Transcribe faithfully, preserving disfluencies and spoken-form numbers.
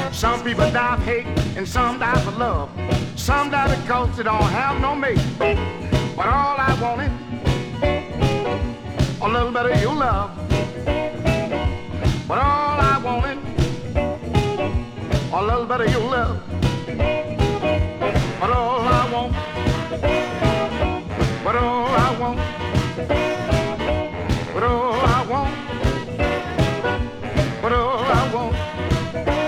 Some people die of hate and some die for love. Some die because they don't have no mate. But all I wanted, a little bit of your love. But all I wanted, a little bit of your love. But all I want, but all I want.